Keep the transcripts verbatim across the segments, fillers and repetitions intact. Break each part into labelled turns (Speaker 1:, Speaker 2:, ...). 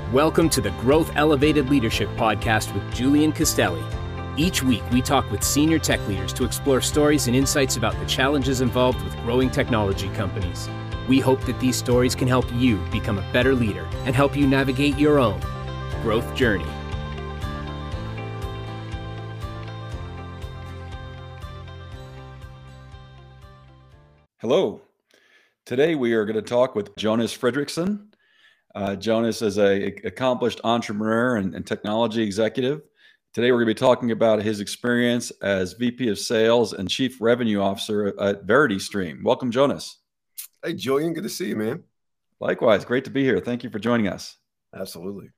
Speaker 1: Welcome to the Growth Elevated Leadership Podcast with Julian Castelli. Each week, we talk with senior tech leaders to explore stories and insights about the challenges involved with growing technology companies. We hope that these stories can help you become a better leader and help you navigate your own growth journey.
Speaker 2: Hello. Today we are going to talk with Jonas Fredriksson. Uh, Jonas is a accomplished entrepreneur and, and technology executive. Today we're going to be talking about his experience as V P of Sales and Chief Revenue Officer at VerityStream. Welcome, Jonas.
Speaker 3: Hey, Julian. Good to see you, man.
Speaker 2: Likewise. Great to be here. Thank you for joining us.
Speaker 3: Absolutely.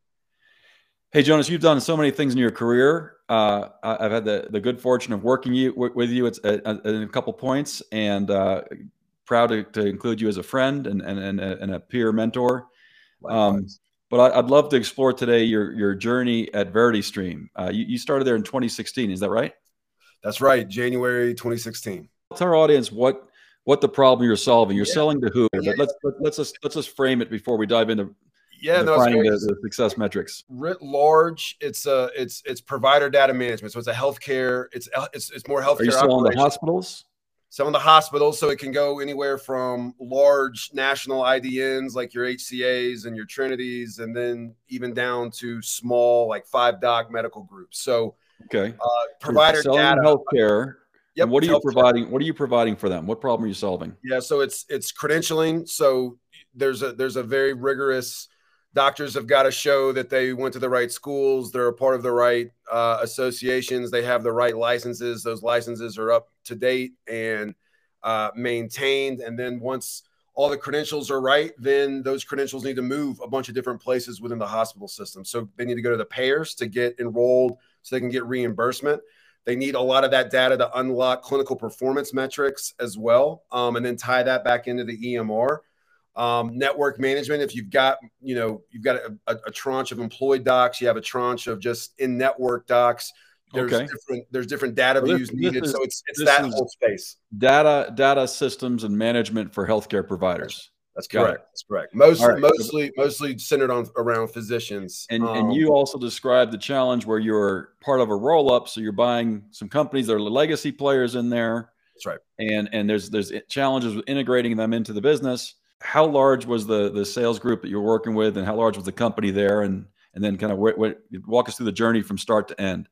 Speaker 2: Hey, Jonas, you've done so many things in your career. Uh, I've had the, the good fortune of working you, with you at, at, at a couple points, and uh, proud to, to include you as a friend and, and, and, a, and a peer mentor. Um, but I, I'd love to explore today your your journey at VerityStream. Uh, you, you started there in twenty sixteen, is that right?
Speaker 3: That's right, January twenty sixteen.
Speaker 2: Tell our audience what what the problem you're solving. You're yeah. selling to who?
Speaker 3: Yeah.
Speaker 2: But let's let, let's just let's just frame it before we dive into
Speaker 3: yeah,
Speaker 2: defining
Speaker 3: no,
Speaker 2: the, the success metrics.
Speaker 3: Writ large, it's a it's it's provider data management. So it's a healthcare. It's it's it's more healthcare.
Speaker 2: Are you selling to hospitals?
Speaker 3: Some of the hospitals, so it can go anywhere from large national I D Ns like your H C As and your Trinities, and then even down to small like five doc medical groups. So,
Speaker 2: okay,
Speaker 3: uh, provider
Speaker 2: so data, healthcare. Yep. And what are you providing? What are you providing for them? What problem are you solving?
Speaker 3: Yeah, so it's it's credentialing. So there's a there's a very rigorous. Doctors have got to show that they went to the right schools. They're a part of the right uh, associations. They have the right licenses. Those licenses are up to date and uh, maintained. And then once all the credentials are right, then those credentials need to move a bunch of different places within the hospital system. So they need to go to the payers to get enrolled so they can get reimbursement. They need a lot of that data to unlock clinical performance metrics as well, um, and then tie that back into the E M R. Um, network management. If you've got, you know, you've got a, a, a tranche of employed docs, you have a tranche of just in-network docs. There's okay. different, there's different data
Speaker 2: well,
Speaker 3: views
Speaker 2: this,
Speaker 3: needed.
Speaker 2: This
Speaker 3: so
Speaker 2: is,
Speaker 3: it's, it's that whole space.
Speaker 2: Data, data systems and management for healthcare providers.
Speaker 3: That's, that's correct. That's correct. Most, right. Mostly, mostly centered on around physicians.
Speaker 2: And,
Speaker 3: um,
Speaker 2: and you also described the challenge where you're part of a roll-up. So you're buying some companies that are legacy players in there.
Speaker 3: That's right.
Speaker 2: And, and there's, there's challenges with integrating them into the business. How large was the the sales group that you're working with, and how large was the company there, and and then kind of what, what walk us through the journey from start to end?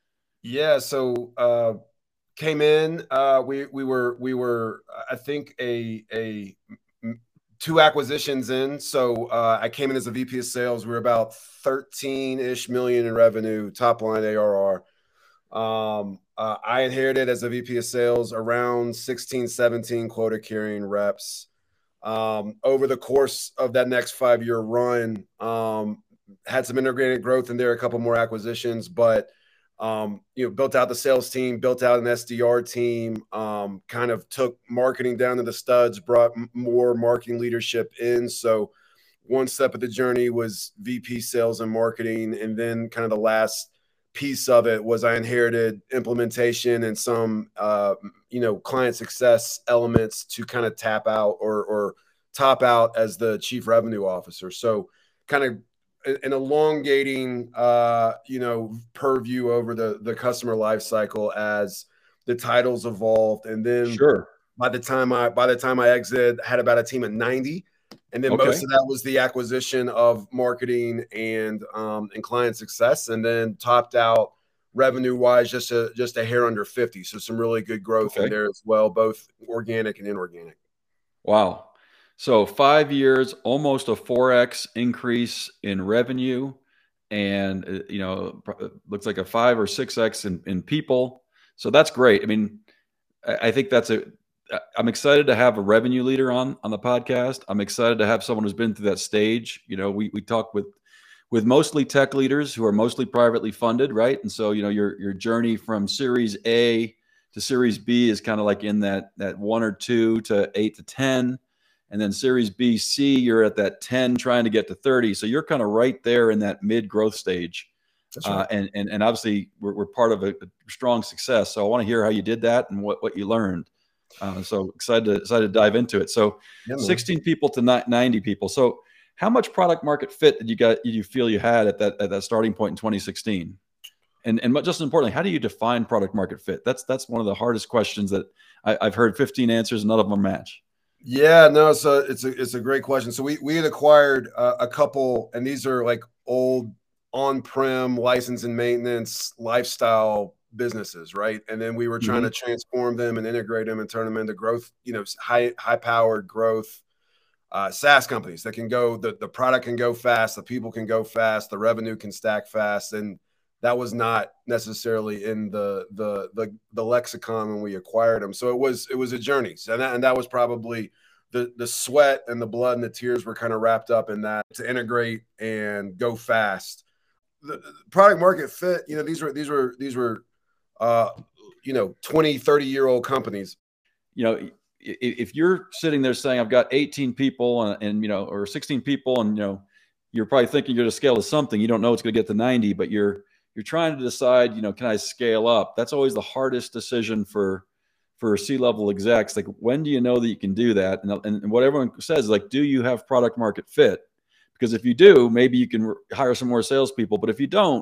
Speaker 3: Yeah, so uh, came in. Uh, we we were we were I think a a two acquisitions in. So uh, I came in as a V P of sales. We were about thirteen ish million in revenue, top line A R R. Um, uh, I inherited as a V P of sales around sixteen, seventeen quota carrying reps. Um, over the course of that next five-year run, um, had some integrated growth in there, a couple more acquisitions, but um, you know, built out the sales team, built out an S D R team, um, kind of took marketing down to the studs, brought more marketing leadership in. So one step of the journey was V P sales and marketing, and then kind of the last piece of it was I inherited implementation and some, uh, you know, client success elements to kind of tap out or, or top out as the chief revenue officer. So kind of an elongating, uh, you know, purview over the, the customer life cycle as the titles evolved. And then
Speaker 2: sure.
Speaker 3: by the time I, by the time I exited, I had about a team of ninety. And then okay. most of that was the acquisition of marketing and um, and client success, and then topped out revenue wise just a just a hair under fifty. So some really good growth okay. in there as well, both organic and inorganic.
Speaker 2: Wow! So five years, almost a four X increase in revenue, and you know, looks like a five or six X in, in people. So that's great. I mean, I think that's a. I'm excited to have a revenue leader on on the podcast. I'm excited to have someone who's been through that stage. You know, we we talk with with mostly tech leaders who are mostly privately funded, right? And so, you know, your your journey from Series A to Series B is kind of like in that that one or two to eight to ten, and then Series B, C, you're at that ten trying to get to thirty. So you're kind of right there in that mid growth stage. That's right. uh, and and and obviously we're we're part of a, a strong success. So I want to hear how you did that and what what you learned. Uh, so excited to, excited to dive into it. So yeah, sixteen people to ninety people. So how much product market fit did you got, did you feel you had at that, at that starting point in twenty sixteen? And, and just as importantly, how do you define product market fit? That's, that's one of the hardest questions that I, I've heard fifteen answers, and none of them match.
Speaker 3: Yeah, no, so it's a, it's a great question. So we, we had acquired uh, a couple, and these are like old on-prem license and maintenance lifestyle businesses, right? And then we were trying mm-hmm. to transform them and integrate them and turn them into growth, you know, high, high powered growth uh, SaaS companies that can go, the, the product can go fast, the people can go fast, the revenue can stack fast. And that was not necessarily in the, the, the, the lexicon when we acquired them. So it was, it was a journey. So that, and that was probably the, the sweat and the blood and the tears were kind of wrapped up in that, to integrate and go fast. The, the product market fit, you know, these were, these were, these were, uh, you know, twenty, thirty year old companies.
Speaker 2: You know, if you're sitting there saying, I've got eighteen people and, and, you know, or sixteen people, and, you know, you're probably thinking you're to scale to something, you don't know it's going to get to ninety, but you're, you're trying to decide, you know, can I scale up? That's always the hardest decision for, for C-level execs. Like, when do you know that you can do that? And, and what everyone says is like, do you have product market fit? Because if you do, maybe you can hire some more salespeople, but if you don't,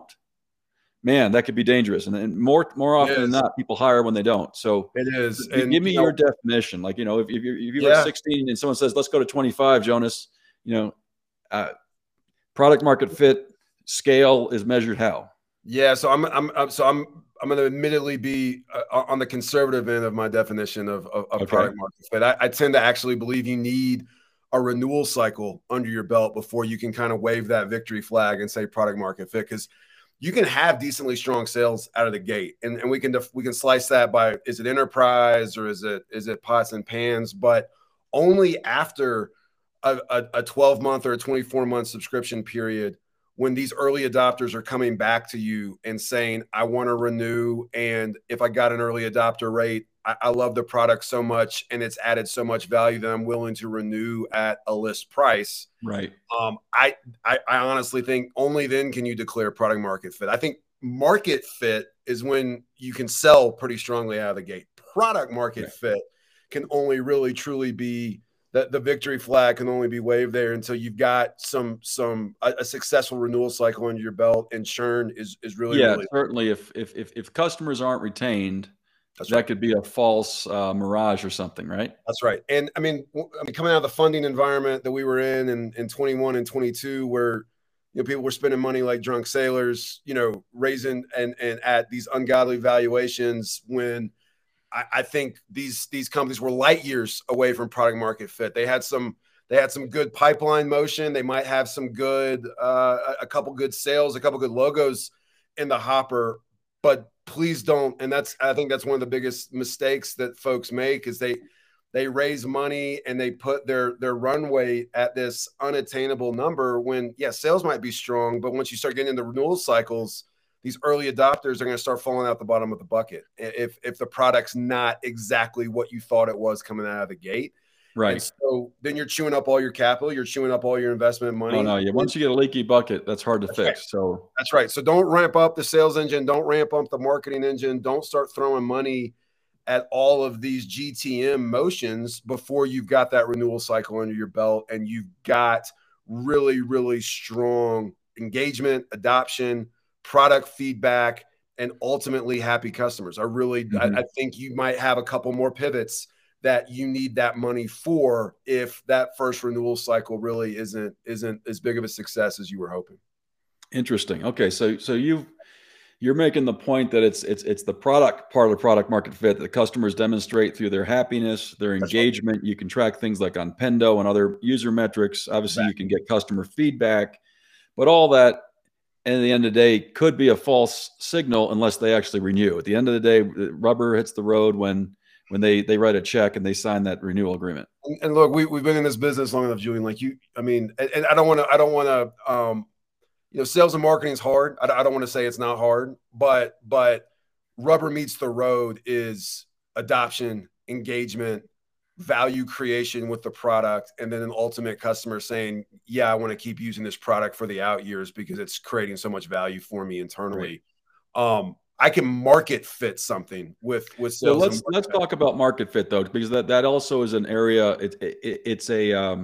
Speaker 2: man, that could be dangerous. And, and more, more often than not, people hire when they don't. So
Speaker 3: it is.
Speaker 2: And, give me you know, your definition. Like, you know, if, if you're, if you're yeah. sixteen and someone says, let's go to twenty-five, Jonas, you know, uh, product market fit scale is measured how? Yeah.
Speaker 3: So I'm, I'm, I'm so I'm, I'm going to admittedly be uh, on the conservative end of my definition of, of, of okay. product market fit. I, I tend to actually believe you need a renewal cycle under your belt before you can kind of wave that victory flag and say product market fit. Because you can have decently strong sales out of the gate, and, and we can we can slice that by, is it enterprise or is it is it pots and pans? But only after a, a, a twelve month or a twenty-four month subscription period, when these early adopters are coming back to you and saying, I want to renew, and if I got an early adopter rate, I, I love the product so much and it's added so much value that I'm willing to renew at a list price.
Speaker 2: Right.
Speaker 3: Um, I, I, I honestly think only then can you declare product market fit. I think market fit is when you can sell pretty strongly out of the gate. Product market yeah. fit can only really truly be that the victory flag can only be waved there until you've got some some a, a successful renewal cycle under your belt, and churn is is really
Speaker 2: yeah
Speaker 3: really
Speaker 2: certainly if if if, if customers aren't retained.
Speaker 3: That's
Speaker 2: that
Speaker 3: right.
Speaker 2: could be a false uh, mirage or something, right?
Speaker 3: That's right. And I mean, I mean, coming out of the funding environment that we were in in, in twenty-one and twenty-two, where you know people were spending money like drunk sailors, you know, raising and and at these ungodly valuations, when I, I think these these companies were light years away from product market fit. They had some they had some good pipeline motion. They might have some good uh, a couple good sales, a couple good logos in the hopper, but please don't. And that's, I think that's one of the biggest mistakes that folks make, is they, they raise money and they put their, their runway at this unattainable number when, yeah, sales might be strong, but once you start getting into renewal cycles, these early adopters are going to start falling out the bottom of the bucket. If, if the product's not exactly what you thought it was coming out of the gate.
Speaker 2: Right.
Speaker 3: And so then you're chewing up all your capital, you're chewing up all your investment money.
Speaker 2: Oh, no, yeah. Once you get a leaky bucket, that's hard to that's fix.
Speaker 3: Right.
Speaker 2: So
Speaker 3: that's right. So don't ramp up the sales engine. Don't ramp up the marketing engine. Don't start throwing money at all of these G T M motions before you've got that renewal cycle under your belt and you've got really, really strong engagement, adoption, product feedback, and ultimately happy customers. I really, mm-hmm. I, I think you might have a couple more pivots that you need that money for if that first renewal cycle really isn't isn't as big of a success as you were hoping.
Speaker 2: Interesting. Okay, so so you you're making the point that it's it's it's the product part of product market fit that the customers demonstrate through their happiness, their engagement. Right. You can track things like on Pendo and other user metrics. Obviously, right. You can get customer feedback, but all that, at the end of the day, could be a false signal unless they actually renew. At the end of the day, rubber hits the road when when they they write a check and they sign that renewal agreement.
Speaker 3: And, and look, we, we've been in this business long enough, Julian, like you, I mean, and, and I don't want to, I don't want to, um, you know, sales and marketing is hard. I, I don't want to say it's not hard, but, but rubber meets the road is adoption, engagement, value creation with the product. And then an ultimate customer saying, yeah, I want to keep using this product for the out years because it's creating so much value for me internally. Right. Um, I can market fit something with with sales.
Speaker 2: So let's let's talk about market fit though, because that that also is an area. It, it it's a um,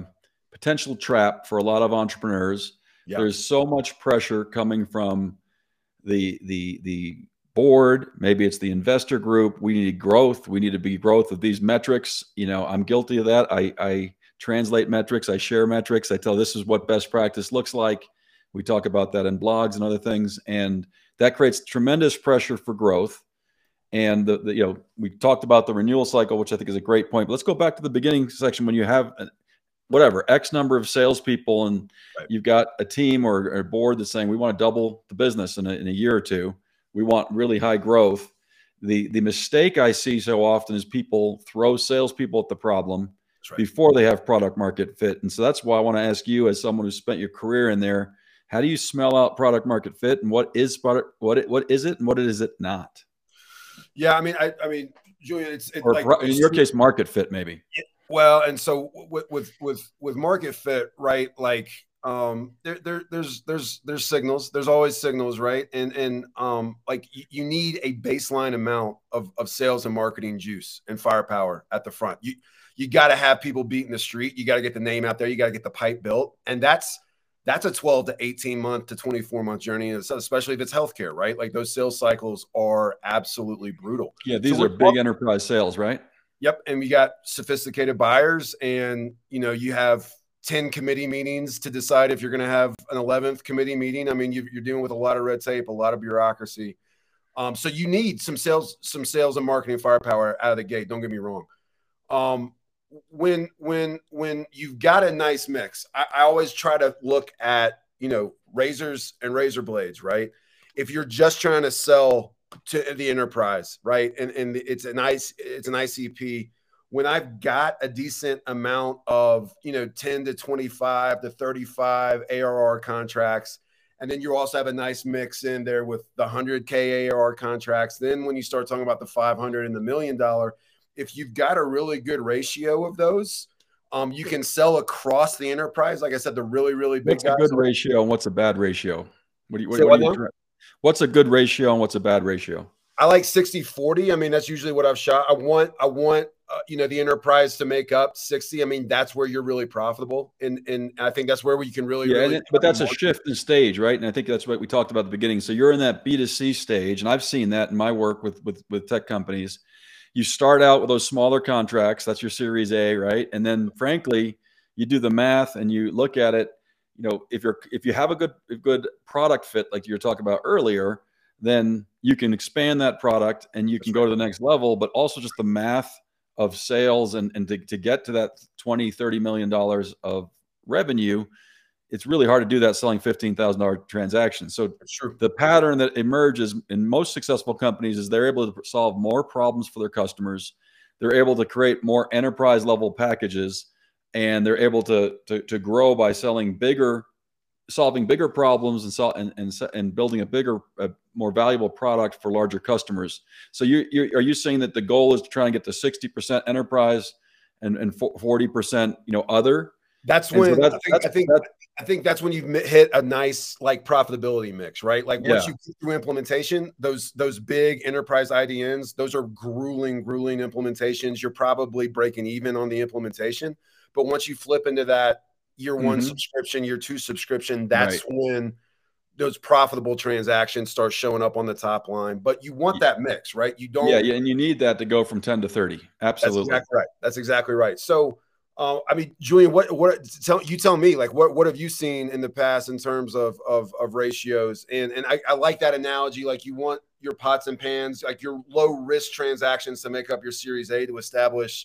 Speaker 2: potential trap for a lot of entrepreneurs.
Speaker 3: Yeah.
Speaker 2: There's so much pressure coming from the the the board. Maybe it's the investor group. We need growth. We need to be growth of these metrics. You know, I'm guilty of that. I, I translate metrics. I share metrics. I tell this is what best practice looks like. We talk about that in blogs and other things, and that creates tremendous pressure for growth. And the, the you know, we talked about the renewal cycle, which I think is a great point. But let's go back to the beginning section. When you have whatever X number of salespeople, and right. you've got a team or, or a board that's saying we want to double the business in a, in a year or two. We want really high growth. The the mistake I see so often is people throw salespeople at the problem right. before they have product market fit. And so that's why I want to ask you, as someone who's spent your career in there, how do you smell out product market fit, and what is product, what it, what is it, and what is it not?
Speaker 3: Yeah, I mean, I, I mean, Julian, it's, it's
Speaker 2: or
Speaker 3: like
Speaker 2: in your case, market fit, maybe.
Speaker 3: Well, and so with with with with market fit, right? Like, um, there there there's there's there's signals. There's always signals, right? And and um, like you, you need a baseline amount of of sales and marketing juice and firepower at the front. You you got to have people beating the street. You got to get the name out there. You got to get the pipe built, and that's. That's a twelve to eighteen month to twenty-four month journey, especially if it's healthcare, right? Like those sales cycles are absolutely brutal.
Speaker 2: Yeah, these so are big enterprise sales, right?
Speaker 3: Yep. And we got sophisticated buyers, and you know, you have ten committee meetings to decide if you're going to have an eleventh committee meeting. I mean, you, you're dealing with a lot of red tape, a lot of bureaucracy. Um, so you need some sales, some sales and marketing firepower out of the gate. Don't get me wrong. Um, when when when you've got a nice mix, I, I always try to look at, you know, razors and razor blades, right? If you're just trying to sell to the enterprise, right, and and it's an I it's an I C P, when I've got a decent amount of, you know, ten to twenty-five to thirty-five A R R contracts, and then you also have a nice mix in there with the one hundred K A R R contracts, then when you start talking about the five hundred and the million dollar, if you've got a really good ratio of those, um, you can sell across the enterprise. Like I said, the really, really big
Speaker 2: What's
Speaker 3: guys.
Speaker 2: a good ratio and what's a bad ratio? What do you, what, what do you what's a good ratio and what's a bad ratio?
Speaker 3: I like sixty forty. I mean, that's usually what I've shot. I want, I want, uh, you know, the enterprise to make up sixty. I mean, that's where you're really profitable. And, and I think that's where you can really,
Speaker 2: yeah,
Speaker 3: really
Speaker 2: it, but that's a shift in stage, right? And I think that's what we talked about at the beginning. So you're in that B two C stage, and I've seen that in my work with, with, with tech companies. You start out with those smaller contracts. That's your Series A, right? And then, frankly, you do the math and you look at it. You know, if you're if you have a good a good product fit, like you were talking about earlier, then you can expand that product and you can go to the next level. But also just the math of sales and and to, to get to that twenty, thirty million dollars of revenue, it's really hard to do that selling fifteen thousand dollar transactions. So the pattern that emerges in most successful companies is they're able to solve more problems for their customers. They're able to create more enterprise level packages, and they're able to, to, to grow by selling bigger, solving bigger problems and, so, and, and, and building a bigger, a more valuable product for larger customers. So you, you, are you saying that the goal is to try and get to sixty percent enterprise and, and forty percent, you know, other?
Speaker 3: That's when so that's, I, think, that's, I think that's, I think that's when you've hit a nice like profitability mix, right? Like once yeah. you get through implementation, those those big enterprise I D Ns, those are grueling, grueling implementations. You're probably breaking even on the implementation, but once you flip into that year one mm-hmm. subscription, year two subscription, that's right. when those profitable transactions start showing up on the top line. But you want that mix, right? You don't.
Speaker 2: Yeah, yeah, and you need that to go from ten to thirty. Absolutely,
Speaker 3: that's exactly right. That's exactly right. So. Uh, I mean, Julian, what what tell you tell me like what what have you seen in the past in terms of of, of ratios? And and I, I like that analogy. Like you want your pots and pans, like your low risk transactions to make up your Series A to establish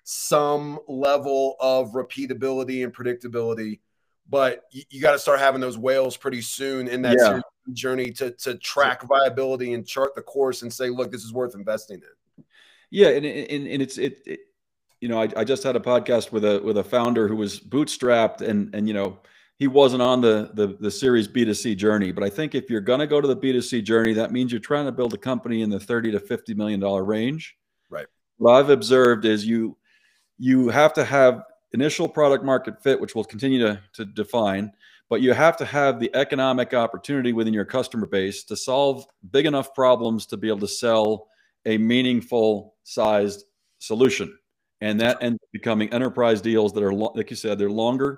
Speaker 3: some level of repeatability and predictability. But you, you got to start having those whales pretty soon in that yeah. journey to to track viability and chart the course and say, look, this is worth investing in.
Speaker 2: Yeah, and and, and it's it. it You know, I, I just had a podcast with a with a founder who was bootstrapped, and and you know, he wasn't on the the the Series B two C journey. But I think if you're going to go to the B two C journey, that means you're trying to build a company in the thirty to fifty million dollar range.
Speaker 3: Right.
Speaker 2: What I've observed is you you have to have initial product market fit, which we'll continue to to define, but you have to have the economic opportunity within your customer base to solve big enough problems to be able to sell a meaningful sized solution. And that ends up becoming enterprise deals that are, like you said, they're longer,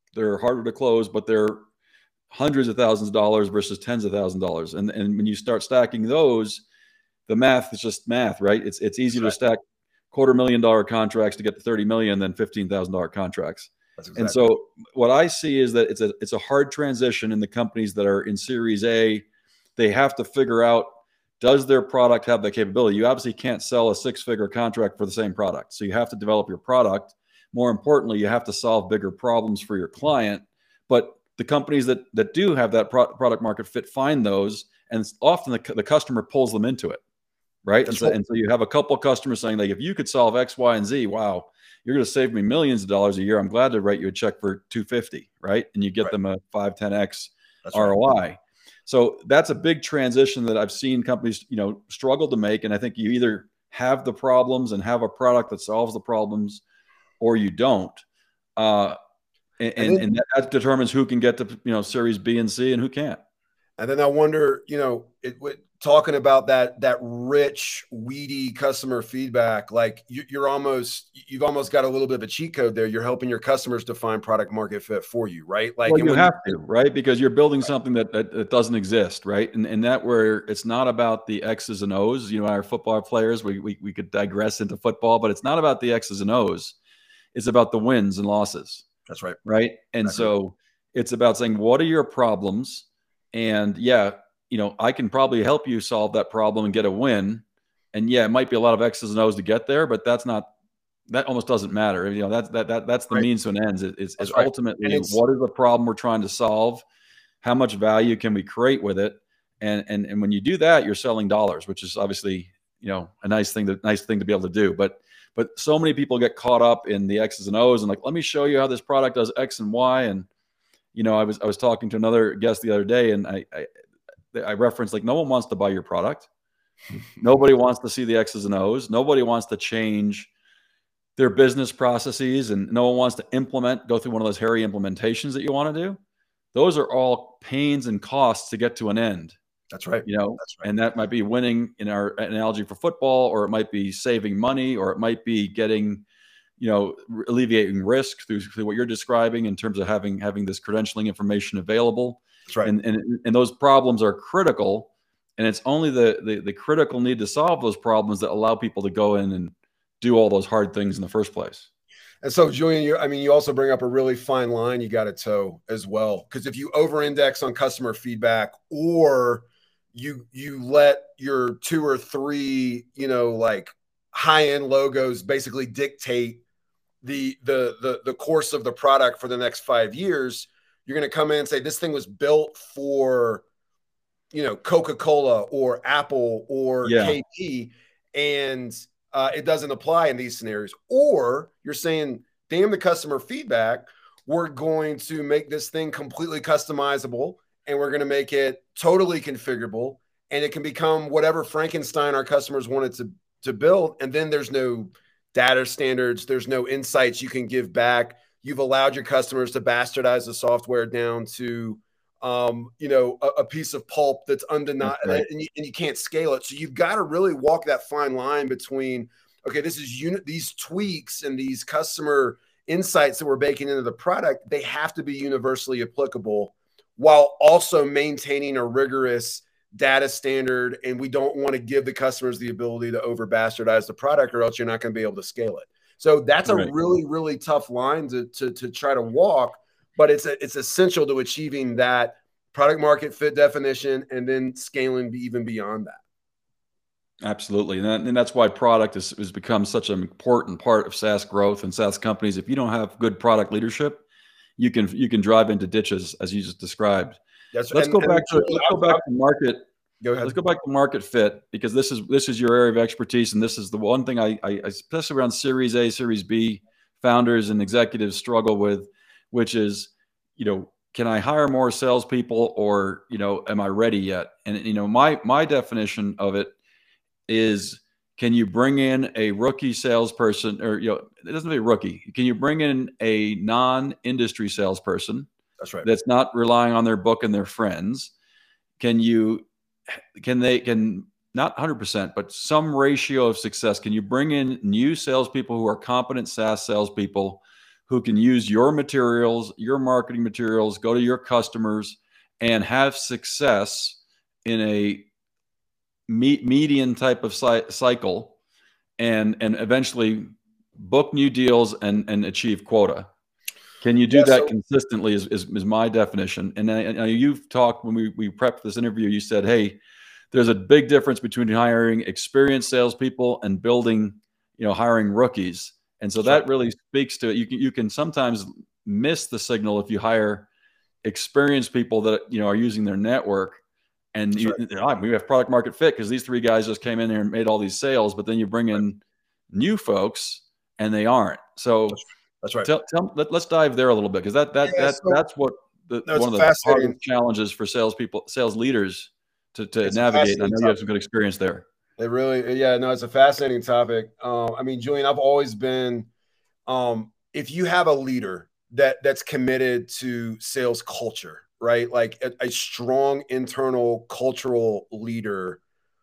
Speaker 2: they're harder to close, but they're hundreds of thousands of dollars versus tens of thousands of dollars. And, and when you start stacking those, the math is just math, right? It's, it's easier
Speaker 3: right.
Speaker 2: to stack quarter million dollar contracts to get to thirty million than fifteen thousand dollar contracts. Exactly. And so what I see is that it's a, it's a hard transition in the companies that are in Series A. They have to figure out, does their product have the capability? You obviously can't sell a six-figure contract for the same product. So you have to develop your product. More importantly, you have to solve bigger problems for your client. But the companies that, that do have that pro product market fit find those, and often the, the customer pulls them into it, right? And so, right. and so you have a couple of customers saying, like, if you could solve X, Y, and Z, wow, you're going to save me millions of dollars a year. I'm glad to write you a check for two fifty, right? And you get right. them a five, ten X That's R O I. Right. So that's a big transition that I've seen companies, you know, struggle to make. And I think you either have the problems and have a product that solves the problems, or you don't. Uh, and, and, then, and that determines who can get to, you know, Series B and C and who can't.
Speaker 3: And then I wonder, you know, it, it, talking about that, that rich, weedy customer feedback, like you, you're almost, you've almost got a little bit of a cheat code there. You're helping your customers define product market fit for you, right? Like
Speaker 2: well, you have to, right? Because you're building something that, that, that doesn't exist, right? And, and that where it's not about the X's and O's, you know, our football players, we, we, we could digress into football, but it's not about the X's and O's. It's about the wins and losses.
Speaker 3: That's right.
Speaker 2: Right. And exactly. so it's about saying, what are your problems? And yeah, you know, I can probably help you solve that problem and get a win. And yeah, it might be a lot of X's and O's to get there, but that's not, that almost doesn't matter. You know, that's, that, that, that's the right. means to an end. It's, it's right. ultimately it's, what is the problem we're trying to solve? How much value can we create with it? And, and, and when you do that, you're selling dollars, which is obviously, you know, a nice thing, to, nice thing to be able to do. But, but so many people get caught up in the X's and O's and like, let me show you how this product does X and Y. And, you know, I was, I was talking to another guest the other day, and I, I, I referenced, like, no one wants to buy your product. Nobody wants to see the X's and O's. Nobody wants to change their business processes, and no one wants to implement, go through one of those hairy implementations that you want to do. Those are all pains and costs to get to an end.
Speaker 3: That's right.
Speaker 2: You know,
Speaker 3: That's right.
Speaker 2: And that might be winning in our analogy for football, or it might be saving money, or it might be getting, you know, alleviating risk through, through what you're describing in terms of having, having this credentialing information available.
Speaker 3: That's right.
Speaker 2: And, and, and those problems are critical, and it's only the, the, the critical need to solve those problems that allow people to go in and do all those hard things in the first place.
Speaker 3: And so, Julian, you, I mean, you also bring up a really fine line you got to toe as well. Because if you over-index on customer feedback, or you you let your two or three, you know, like high-end logos basically dictate the, the, the, the course of the product for the next five years, you're going to come in and say, this thing was built for, you know, Coca-Cola or Apple or yeah. K P, and uh, it doesn't apply in these scenarios. Or you're saying, damn the customer feedback, we're going to make this thing completely customizable, and we're going to make it totally configurable, and it can become whatever Frankenstein our customers want it to, to build. And then there's no data standards. There's no insights you can give back. You've allowed your customers to bastardize the software down to, um, you know, a, a piece of pulp that's undeniable, right. and, you, and you can't scale it. So you've got to really walk that fine line between, okay, this is unit, these tweaks and these customer insights that we're baking into the product, they have to be universally applicable while also maintaining a rigorous data standard. And we don't want to give the customers the ability to over bastardize the product, or else you're not going to be able to scale it. So that's a right. really, really tough line to, to, to try to walk, but it's, a, it's essential to achieving that product market fit definition and then scaling even beyond that.
Speaker 2: Absolutely. And, that, and that's why product has, has become such an important part of SaaS growth and SaaS companies. If you don't have good product leadership, you can, you can drive into ditches, as you just described.
Speaker 3: Yes.
Speaker 2: Let's
Speaker 3: and,
Speaker 2: go back
Speaker 3: and,
Speaker 2: to, let's go back to market.
Speaker 3: Go ahead.
Speaker 2: Let's go back to market fit, because this is, this is your area of expertise. And this is the one thing I, I especially around Series A, Series B founders and executives struggle with, which is, you know, can I hire more salespeople, or, you know, am I ready yet? And, you know, my, my definition of it is, can you bring in a rookie salesperson, or, you know, it doesn't have to be a rookie. Can you bring in a non-industry salesperson?
Speaker 3: That's right.
Speaker 2: That's not relying on their book and their friends. Can you, can they, can not one hundred percent, but some ratio of success. Can you bring in new salespeople who are competent SaaS salespeople who can use your materials, your marketing materials, go to your customers and have success in a me- median type of cy- cycle and, and eventually book new deals and, and achieve quota. Can you do
Speaker 3: Yeah,
Speaker 2: that
Speaker 3: so-
Speaker 2: consistently is, is, is my definition. And I, I, you've talked when we, we prepped this interview, you said, hey, there's a big difference between hiring experienced salespeople and building, you know, hiring rookies. And so that really speaks to it. You can, you can sometimes miss the signal if you hire experienced people that, you know, are using their network and you, right. we have product market fit because these three guys just came in here and made all these sales, but then you bring in right. new folks and they aren't. So
Speaker 3: that's right.
Speaker 2: Tell, tell, let, let's dive there a little bit because that that
Speaker 3: yeah,
Speaker 2: that
Speaker 3: so,
Speaker 2: that's what the,
Speaker 3: no,
Speaker 2: one of the hardest challenges for salespeople, sales leaders to, to navigate. And I know topic. You have some good experience there.
Speaker 3: It really, yeah, no, it's a fascinating topic. Um, I mean, Julian, I've always been, um, if you have a leader that that's committed to sales culture, right? Like a, a strong internal cultural leader,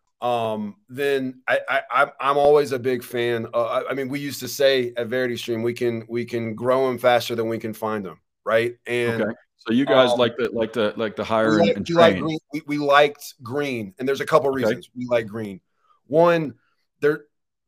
Speaker 3: um, then I, I, I'm always a big fan. Uh, I mean, we used to say at VerityStream, we can, we can grow them faster than we can find them. Right. And
Speaker 2: okay. So you guys
Speaker 3: um,
Speaker 2: like to, like to, like to hire
Speaker 3: like,
Speaker 2: and, and
Speaker 3: we
Speaker 2: train.
Speaker 3: Like green, we, we liked green. And there's a couple of reasons okay. we like green. One, there,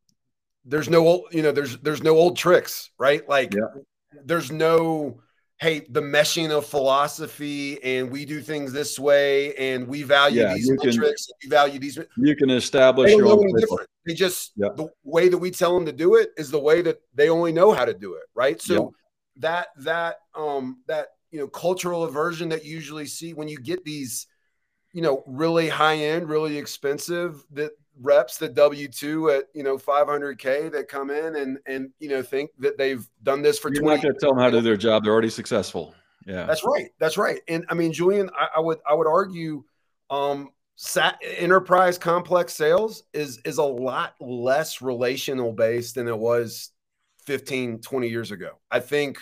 Speaker 3: there's no old, you know, there's, there's no old tricks, right? Like yeah. there's no, hey, the meshing of philosophy and we do things this way and we value yeah, these metrics, can, we value these.
Speaker 2: You can establish your own
Speaker 3: different. They just, yeah. the way that we tell them to do it is the way that they only know how to do it. Right. So yeah. that, that, um, that, you know, cultural aversion that you usually see when you get these, you know, really high end, really expensive that reps that W two at, you know, five hundred K that come in and, and, you know, think that they've done this for
Speaker 2: You're
Speaker 3: twenty
Speaker 2: not going to tell them how to do their job. They're already successful. Yeah,
Speaker 3: that's right. That's right. And I mean, Julian, I, I would, I would argue, um, sat, enterprise complex sales is, is a lot less relational based than it was fifteen, twenty years ago. I think,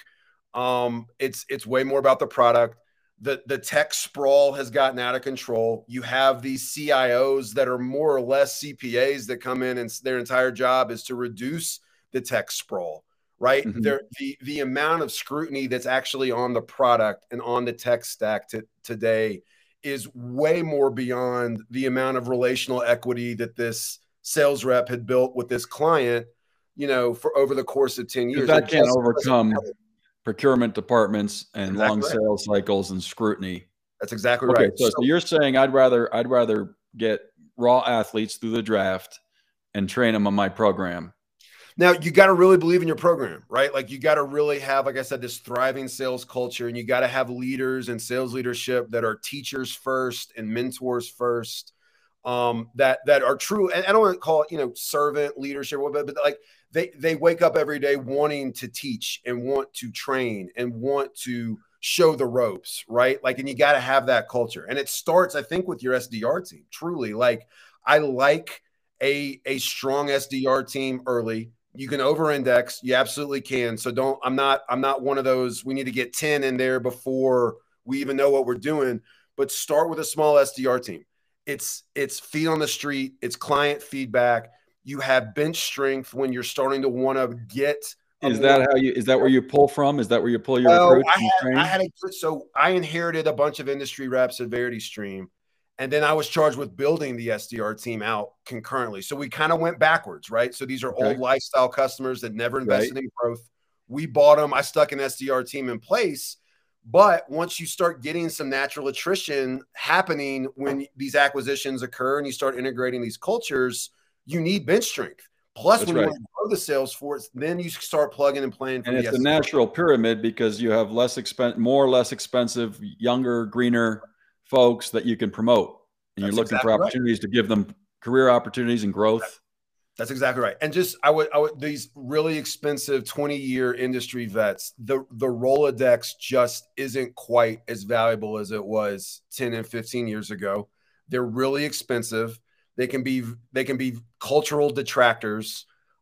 Speaker 3: um, it's, it's way more about the product. The, the tech sprawl has gotten out of control. You have these C I Os that are more or less C P As that come in and their entire job is to reduce the tech sprawl, right? Mm-hmm. There, the, the amount of scrutiny that's actually on the product and on the tech stack to, today is way more beyond the amount of relational equity that this sales rep had built with this client, you know, for over the course of ten years.
Speaker 2: That can't overcome procurement departments and
Speaker 3: exactly
Speaker 2: long
Speaker 3: right.
Speaker 2: sales cycles and scrutiny.
Speaker 3: That's exactly
Speaker 2: okay,
Speaker 3: right.
Speaker 2: So, so you're saying I'd rather I'd rather get raw athletes through the draft and train them on my program.
Speaker 3: Now you got to really believe in your program, right? Like you got to really have, like I said, this thriving sales culture, and you got to have leaders and sales leadership that are teachers first and mentors first. Um, that that are true. And I don't want to call it, you know, servant leadership, but, but like they they wake up every day wanting to teach and want to train and want to show the ropes, right? Like, and you got to have that culture. And it starts, I think, with your S D R team. Truly, like I like a a strong S D R team early. You can over-index, you absolutely can. So don't. I'm not. I'm not one of those. We need to get ten in there before we even know what we're doing. But start with a small S D R team. It's it's feet on the street. It's client feedback. You have bench strength when you're starting to want to get.
Speaker 2: Is that how you? Is that where you pull from? Is that where you pull your
Speaker 3: oh,
Speaker 2: recruits?
Speaker 3: I had, I had a so I inherited a bunch of industry reps at VerityStream, and then I was charged with building the S D R team out concurrently. So we kind of went backwards, right? So these are okay. old lifestyle customers that never invested right. in growth. We bought them. I stuck an S D R team in place. But once you start getting some natural attrition happening when these acquisitions occur and you start integrating these cultures, you need bench strength. Plus, That's when right. you want to grow the sales force, then you start plugging and playing. For
Speaker 2: and
Speaker 3: the
Speaker 2: it's
Speaker 3: S D R.
Speaker 2: a natural pyramid because you have less expensive, more or less expensive, younger, greener folks that you can promote. And That's you're looking exactly for opportunities right. to give them career opportunities and growth.
Speaker 3: That's exactly right. And just I would, I would these really expensive twenty year industry vets, the the Rolodex just isn't quite as valuable as it was ten and fifteen years ago. They're really expensive. They can be they can be cultural detractors.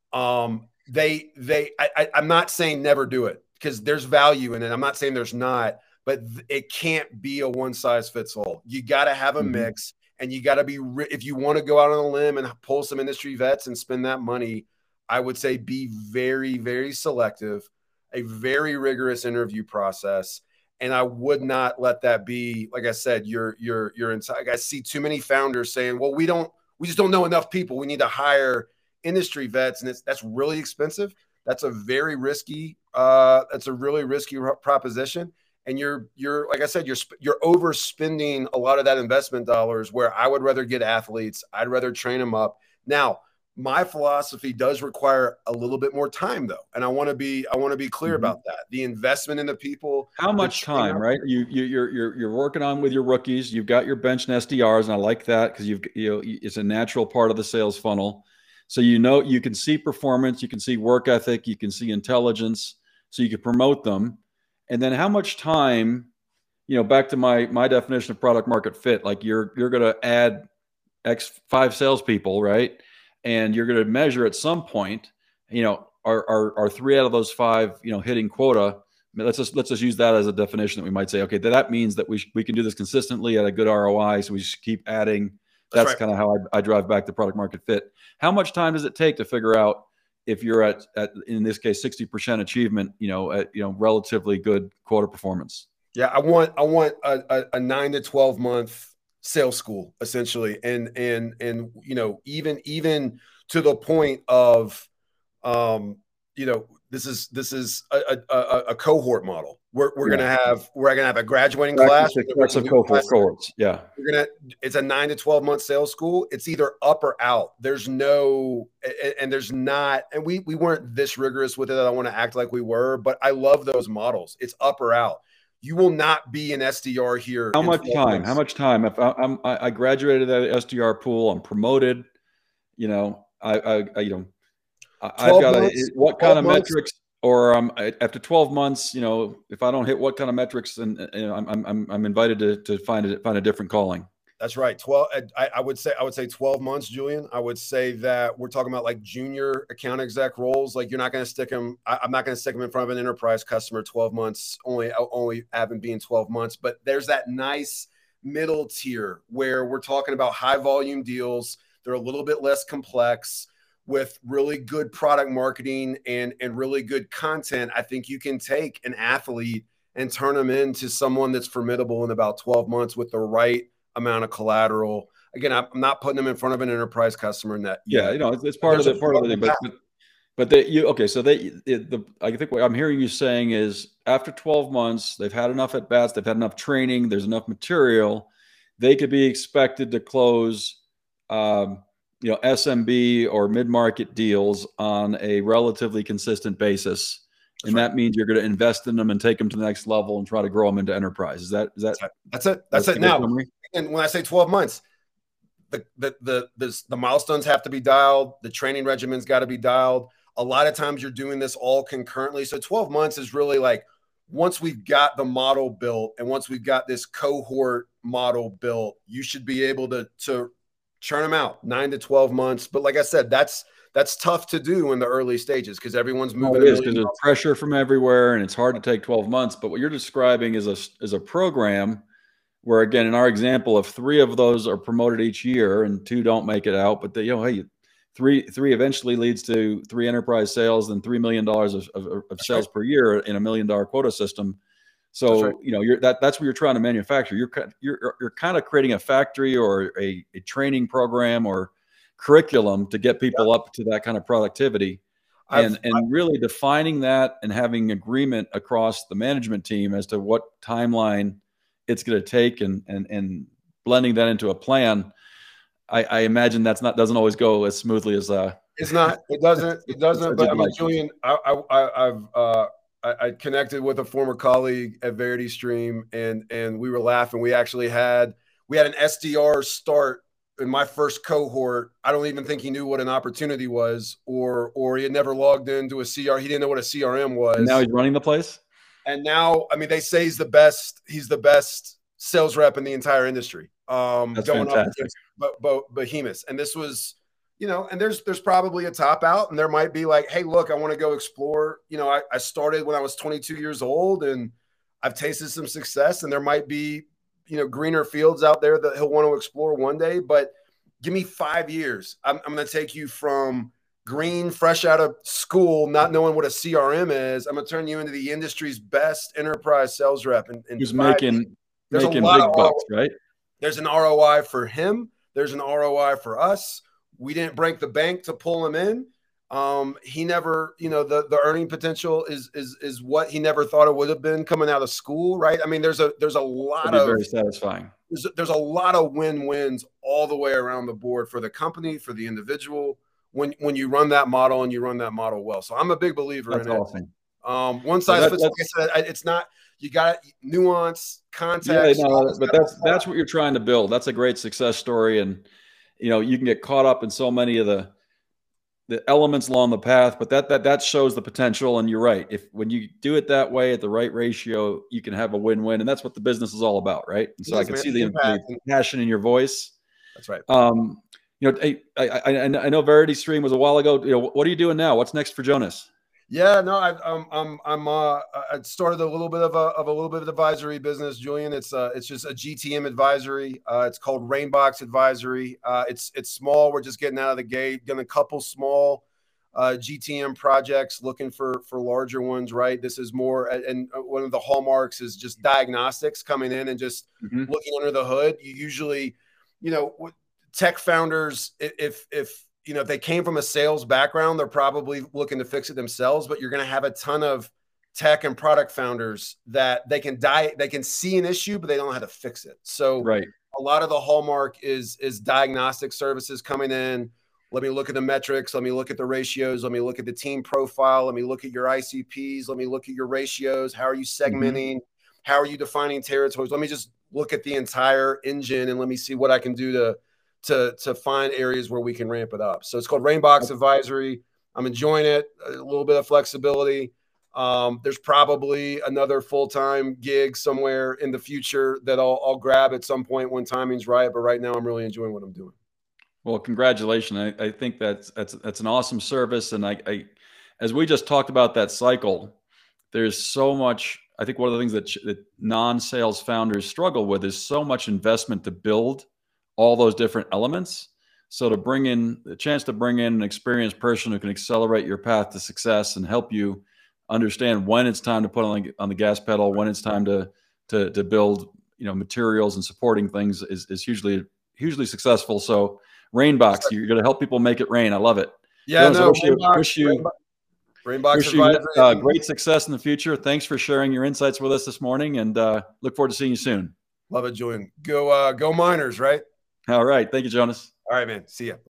Speaker 3: Um, they they I, I, I'm not saying never do it because there's value in it. I'm not saying there's not, but it can't be a one size fits all. You got to have a mm-hmm. mix. And you got to be, if you want to go out on a limb and pull some industry vets and spend that money, I would say be very, very selective. a very rigorous interview process. And I would not let that be, like I said, your, your, your entire, I see too many founders saying, well, we don't, we just don't know enough people. We need to hire industry vets. And it's, that's really expensive. That's a very risky, uh, that's a really risky proposition. And you're, you're, like I said, you're, you're overspending a lot of that investment dollars, where I would rather get athletes. I'd rather train them up. Now, my philosophy does require a little bit more time, though. And I want to be, I want to be clear mm-hmm. about that. The investment in the people.
Speaker 2: How much time, right? You, you, you're, you're, you're working on with your rookies. You've got your bench and S D Rs. And I like that, because you've, you know, it's a natural part of the sales funnel. So, you know, you can see performance, you can see work ethic, you can see intelligence, so you can promote them. And then how much time, you know, back to my, my definition of product market fit, like you're, you're going to add X five salespeople, right? And you're going to measure at some point, you know, are, are, are three out of those five, you know, hitting quota. I mean, let's just, let's just use that as a definition that we might say, okay, that means that we, we can do this consistently at a good R O I. So we just keep adding. That's, That's right. kind of how I, I drive back to product market fit. How much time does it take to figure out if you're at, at in this case, sixty percent achievement, you know, at, you know, relatively good quota performance?
Speaker 3: Yeah, I want, I want a, a, a nine to twelve month sales school, essentially. And, and, and, you know, even, even to the point of, um, you know, this is, this is a, a, a cohort model. We're, we're yeah. going to have, we're going to have a graduating class.
Speaker 2: That's a cohort, cohorts. Yeah.
Speaker 3: We're going to, it's a nine to twelve month sales school. It's either up or out. There's no, and there's not, and we, we weren't this rigorous with it. I don't want to act like we were, but I love those models. It's up or out. You will not be an S D R here.
Speaker 2: How much time? Months. How much time? If I, I'm, I graduated that S D R pool, I'm promoted, you know, I, I, I you know, I've got a, what kind of months? metrics, or um, after twelve months, you know, if I don't hit what kind of metrics, then you know, I'm, I'm, I'm invited to, to find it, find a different calling.
Speaker 3: That's right. twelve. I, I would say, I would say twelve months, Julian. I would say that we're talking about like junior account exec roles. Like you're not going to stick them. I, I'm not going to stick them in front of an enterprise customer twelve months, only, only having been twelve months. But there's that nice middle tier where we're talking about high volume deals. They're a little bit less complex, with really good product marketing and, and really good content. I think you can take an athlete and turn them into someone that's formidable in about twelve months with the right amount of collateral. Again, I'm not putting them in front of an enterprise customer. Net.
Speaker 2: Yeah, you know, it's, it's part of the part of the thing. But, but but they you okay? So they it, the I think what I'm hearing you saying is after twelve months, they've had enough at bats, they've had enough training, there's enough material, they could be expected to close, um, you know, S M B or mid-market deals on a relatively consistent basis. That's and right. That means you're going to invest in them and take them to the next level and try to grow them into enterprise. Is that, is that,
Speaker 3: that's it. That's, that's it. Now, and when I say twelve months, the, the, the, the, the milestones have to be dialed. The training regimen's got to be dialed. A lot of times you're doing this all concurrently. So twelve months is really like, once we've got the model built and once we've got this cohort model built, you should be able to, to churn them out nine to twelve months. But like I said, that's, that's tough to do in the early stages because everyone's moving.
Speaker 2: It is because there's pressure from everywhere and it's hard to take twelve months. But what you're describing is a, is a program where, again, in our example, if three of those are promoted each year and two don't make it out, but they, you know, hey, three, three eventually leads to three enterprise sales and three million dollars of, of, of sales right. per year in a million dollar quota system. So, right. you know, you're that that's what you're trying to manufacture. You're, you're, you're kind of creating a factory or a, a training program or curriculum to get people yeah. up to that kind of productivity. I've, and, and I've, really defining that and having agreement across the management team as to what timeline it's going to take and, and, and blending that into a plan. I, I imagine that's not, doesn't always go as smoothly as, uh,
Speaker 3: it's not, it doesn't, it doesn't, but I mean, Julian, I, I, I've, uh, I, I connected with a former colleague at VerityStream and, and we were laughing. We actually had, we had an S D R start in my first cohort. I don't even think he knew what an opportunity was, or, or he had never logged into a C R. He didn't know what a C R M was.
Speaker 2: And now he's running the place.
Speaker 3: And now, I mean, they say he's the best, he's the best sales rep in the entire industry. Um,
Speaker 2: That's
Speaker 3: going
Speaker 2: fantastic.
Speaker 3: up against be, be, behemoths. And this was, you know, and there's, there's probably a top out and there might be like, hey, look, I want to go explore. You know, I, I started when I was twenty-two years old and I've tasted some success and there might be, you know, greener fields out there that he'll want to explore one day, but give me five years. I'm, I'm going to take you from green, fresh out of school, not knowing what a C R M is. I'm going to turn you into the industry's best enterprise sales rep. And
Speaker 2: who's making,
Speaker 3: There's
Speaker 2: making
Speaker 3: a lot
Speaker 2: big
Speaker 3: of
Speaker 2: bucks, right?
Speaker 3: There's an R O I for him. There's an R O I for us. We didn't break the bank to pull him in. Um, he never, you know, the, the earning potential is, is, is what he never thought it would have been coming out of school. Right. I mean, there's a, there's a lot
Speaker 2: That'd be
Speaker 3: of
Speaker 2: very satisfying.
Speaker 3: There's, there's a lot of win-wins all the way around the board for the company, for the individual, when, when you run that model and you run that model well. So I'm a big believer
Speaker 2: That's
Speaker 3: in
Speaker 2: awesome.
Speaker 3: it. Um, one size
Speaker 2: that,
Speaker 3: fits, like I said, it's not, you got nuance, context.
Speaker 2: Yeah, no, but that's, that's what you're trying to build. That's a great success story. And, you know, you can get caught up in so many of the, the elements along the path, but that, that, that shows the potential. And you're right. If, when you do it that way at the right ratio, you can have a win-win, and that's what the business is all about. Right. And so I can see the, the passion in your voice.
Speaker 3: That's right.
Speaker 2: Um, you know, I, I, I know Verity Stream was a while ago. You know, what are you doing now? What's next for Jonas?
Speaker 3: Yeah, no, I, I'm, I'm, I'm, uh, I started a little bit of a, of a little bit of advisory business, Julian. It's, uh, it's just a G T M advisory. Uh, it's called Rainbox Advisory. Uh, it's, it's small. We're just getting out of the gate, done a couple small, uh, G T M projects, looking for, for larger ones. Right. This is more, and one of the hallmarks is just diagnostics, coming in and just mm-hmm. looking under the hood. You usually, you know, tech founders, if, if, you know, if they came from a sales background, they're probably looking to fix it themselves, but you're going to have a ton of tech and product founders that they can die, they can see an issue, but they don't know how to fix it. So
Speaker 2: right.
Speaker 3: a lot of the hallmark is, is diagnostic services coming in. Let me look at the metrics. Let me look at the ratios. Let me look at the team profile. Let me look at your I C Ps. Let me look at your ratios. How are you segmenting? Mm-hmm. How are you defining territories? Let me just look at the entire engine and let me see what I can do to, to, to find areas where we can ramp it up. So it's called Rainbox Advisory. I'm enjoying it, a little bit of flexibility. Um, there's probably another full-time gig somewhere in the future that I'll, I'll grab at some point when timing's right. But right now I'm really enjoying what I'm doing.
Speaker 2: Well, congratulations. I, I think that's, that's, that's an awesome service. And I, I, as we just talked about that cycle, there's so much, I think one of the things that, that non-sales founders struggle with is so much investment to build all those different elements. So to bring in the chance to bring in an experienced person who can accelerate your path to success and help you understand when it's time to put on the, on the gas pedal, when it's time to, to, to build, you know, materials and supporting things is, is hugely, hugely successful. So Rainbox, you're going to help people make it rain. I love it.
Speaker 3: Yeah,
Speaker 2: Jonas,
Speaker 3: no,
Speaker 2: wish you,
Speaker 3: Rainbox,
Speaker 2: wish you,
Speaker 3: Rainbox
Speaker 2: wish you uh, great success in the future. Thanks for sharing your insights with us this morning, and uh, look forward to seeing you soon.
Speaker 3: Love it, Julian. Go, uh, go Miners, right?
Speaker 2: All right. Thank you, Jonas.
Speaker 3: All right, man. See ya.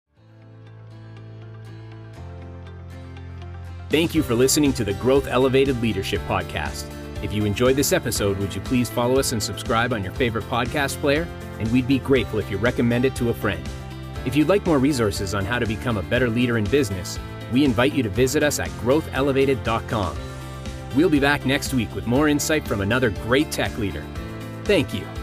Speaker 1: Thank you for listening to the Growth Elevated Leadership Podcast. If you enjoyed this episode, would you please follow us and subscribe on your favorite podcast player? And we'd be grateful if you recommend it to a friend. If you'd like more resources on how to become a better leader in business, we invite you to visit us at growth elevated dot com. We'll be back next week with more insight from another great tech leader. Thank you.